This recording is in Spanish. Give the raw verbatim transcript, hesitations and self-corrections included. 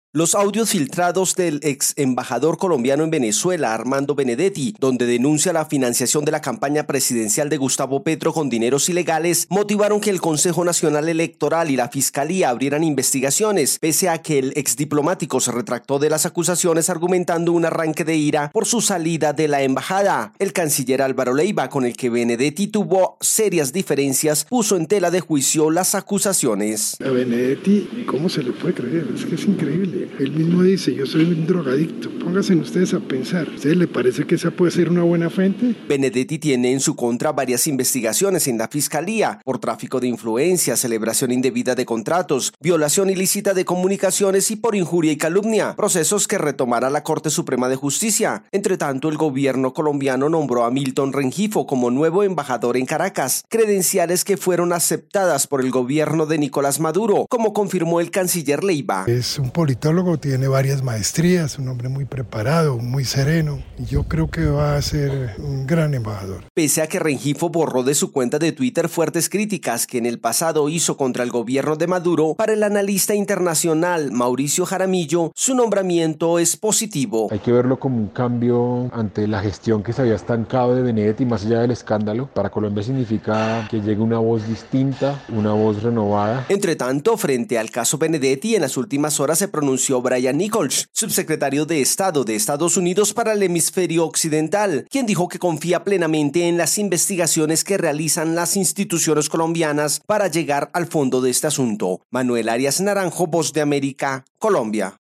Los audios filtrados del ex embajador colombiano en Venezuela, Armando Benedetti, donde denuncia la financiación de la campaña presidencial de Gustavo Petro con dineros ilegales, motivaron que el Consejo Nacional Electoral y la Fiscalía abrieran investigaciones, pese a que el exdiplomático se retractó de las acusaciones argumentando un arranque de ira por su salida de la embajada. El canciller Álvaro Leiva, con el que Benedetti tuvo serias diferencias, puso en tela de juicio las acusaciones. A Benedetti, ¿cómo se le puede creer? Es que es increíble. Él mismo dice, yo soy un drogadicto. Pónganse ustedes a pensar. ¿A ustedes les parece que esa puede ser una buena fuente? Benedetti tiene en su contra varias investigaciones en la Fiscalía por tráfico de influencia, celebración indebida de contratos, violación ilícita de comunicaciones y por injuria y calumnia, procesos que retomará la Corte Suprema de Justicia. Entre tanto, el gobierno colombiano nombró a Milton Rengifo como nuevo embajador en Caracas, credenciales que fueron aceptadas por el gobierno de Nicolás Maduro, como confirmó el canciller Leiva. Es un politólogo, tiene varias maestrías, un hombre muy preparado, muy sereno, y yo creo que va a ser un gran embajador. Pese a que Rengifo borró de su cuenta de Twitter fuertes críticas que en el pasado hizo contra el gobierno de Maduro, para el analista internacional Mauricio Jaramillo, su nombramiento es positivo. Hay que verlo como un cambio ante la gestión que se había estancado de Benedetti, más allá del escándalo. Para Colombia significa que llegue una voz distinta, una voz renovada. Entre tanto, frente al caso Benedetti, en las últimas horas se pronunció Brian Nichols, subsecretario de Estado de Estados Unidos para el hemisferio occidental, quien dijo que confía plenamente en las investigaciones que realizan las instituciones colombianas para llegar al fondo de este asunto. Manuel Arias Naranjo, Voz de América, Colombia.